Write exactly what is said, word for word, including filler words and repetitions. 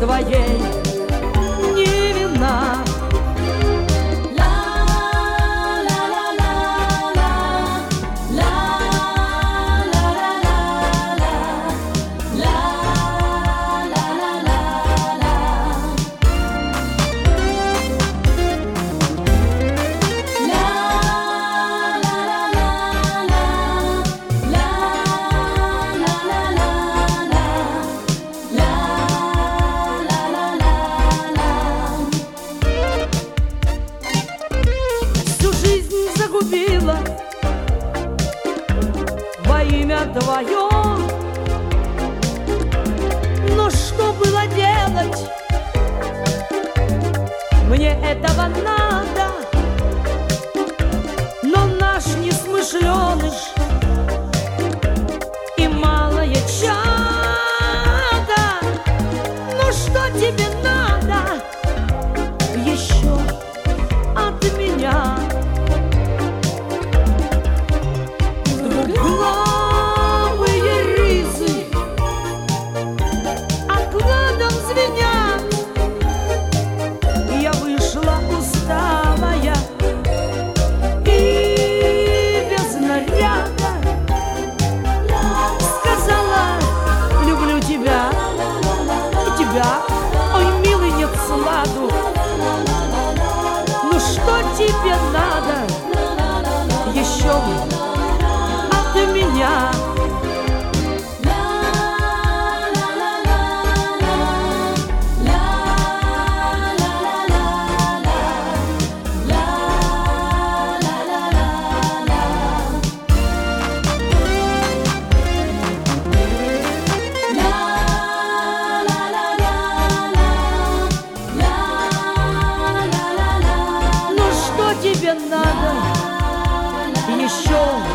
твоей не вина. Загубила во имя твое, но что было делать? Мне этого надо, но наш несмышленыш и малое чадо. Ну что тебе надо еще от меня? Ой, милый, нет сладу. Ну что тебе надо еще от меня? Тебе надо еще